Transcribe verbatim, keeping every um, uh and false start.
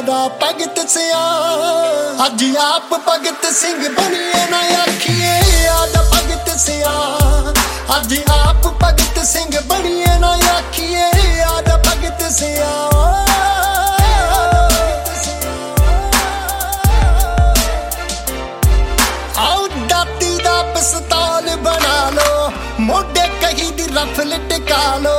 ਦਾ ਭਗਤ ਸਿਆ ਅੱਜ ਆਪ ਭਗਤ ਸਿੰਘ ਬਣੀਏ ਨਾ ਆਖੀਏ ਆਜਾ ਭਗਤ ਸਿਆ ਅੱਜ ਆਪ ਭਗਤ ਸਿੰਘ ਬਣੀਏ ਨਾ ਆਖੀਏ ਆਜਾ ਭਗਤ ਸਿਆ ਆਓ ਦਾਤੀ ਦਾ ਪਿਸਤੌਲ ਬਣਾ ਲੋ ਮੋਢੇ ਕਹੀ ਦੀ ਰਫਲ ਟਿਕਾ ਲੋ